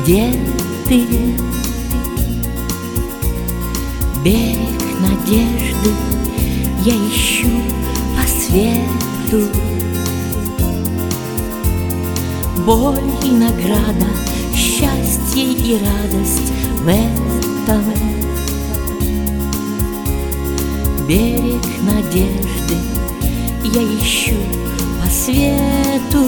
где ты? Берег надежды я ищу по свету. Боль и награда, счастье и радость в этом. Берег надежды я ищу по свету.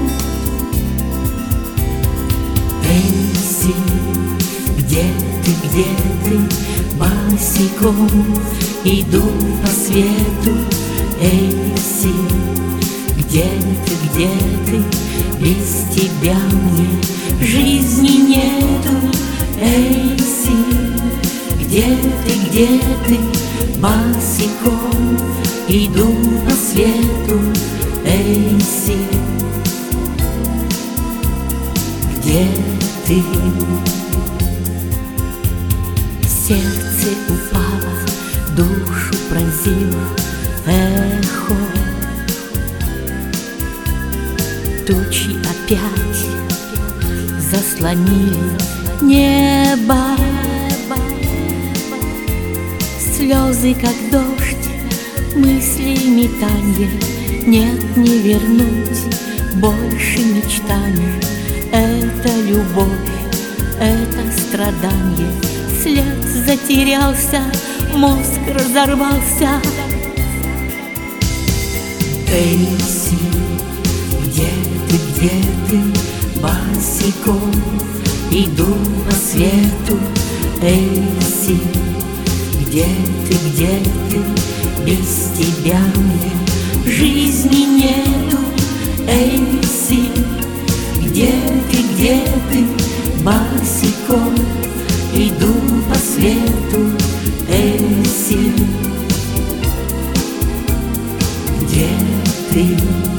Эльси, где ты, босиком иду по свету. Эльси, где ты, без тебя мне жизни нету. Эльси, где ты, босиком иду по свету. Эльси, где ты? Сердце упало, душу пронзило эхо. Тучи опять заслонили небо. Слезы, как дождь, мысли метанье. Нет, не вернуть больше мечтаний. Это любовь, это страдание. След затерялся, мозг разорвался. Эльси, где ты, босиком иду по свету. Эльси, где ты, без тебя мне жизни нету. Эльси, где ты, босиком иду по свету. Эльси, где ты?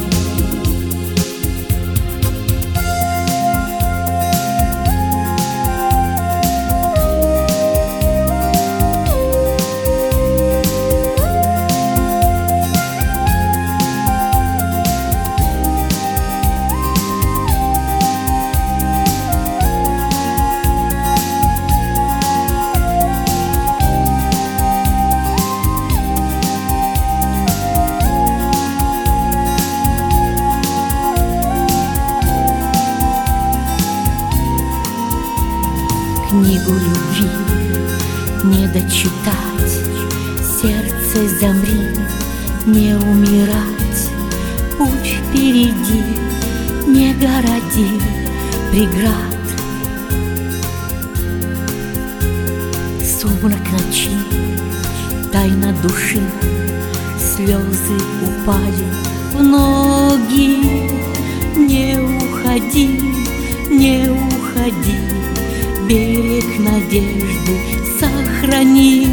Книгу любви не дочитать, сердце замри, не умирать. Путь впереди, не городи преград. Сумрак ночи, тайна души, слезы упали в ноги. Не уходи, не уходи, берег надежды сохрани.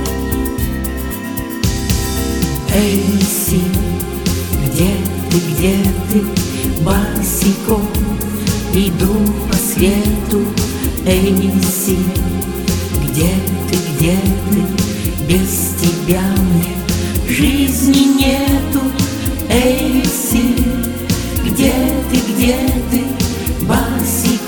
Эльси, где ты, босиком иду по свету. Эльси, где ты, без тебя мне жизни нету. Эльси, где ты, босиком